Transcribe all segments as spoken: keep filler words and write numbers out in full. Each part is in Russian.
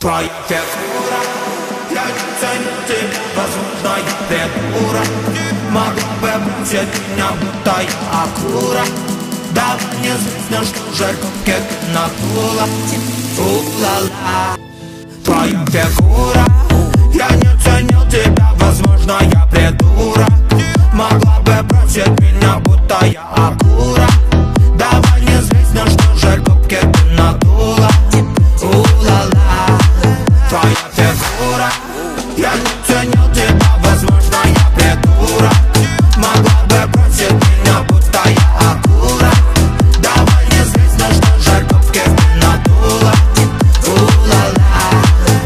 Твоя фигура, я не ценю тебя, возможно, я придура. Могла бы бросить меня, будто я акура. Давай не злись, на что жаль, как надула. У-ла-ла. Твоя фигура, я не ценил тебя, возможно, я придура. Могла бы бросить меня, будто я акура. Давай не злись, на что жаль, губки ты надула. У-ла-ла. Твоя фигура, я не ценил тебя, возможно, я придура. Могла бы бросить меня, будто я акура. Давай не злись, на что жаль, губки ты надула. У-ла-ла.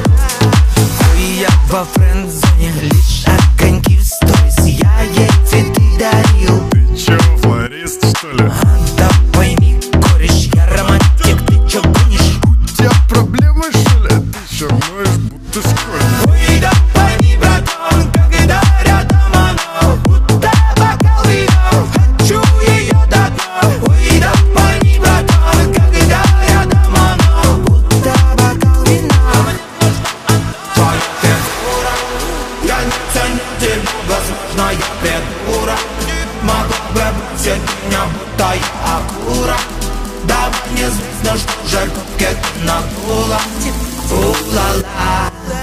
Я во френд-зоне, лишь огоньки в сторис. Я ей цветы дарил. Ты чё, флорист, что ли? А, да пойми, кореш, я романтик, ты чё гонишь? У тебя проблемы, что ли? Ты чё ноешь, будто школьник? Ой, да пойми, братан, когда рядом она, будто бокал вина. Хочу ее до дна. Ой, да пойми, братан, когда рядом она, будто бокал вина. Твоя фигура, я не ценю тебя, возможно, я придура. Могла бы бросить меня, будто я акура. Давай не злись, на что жаль, губки ты надула. У-ла-ла.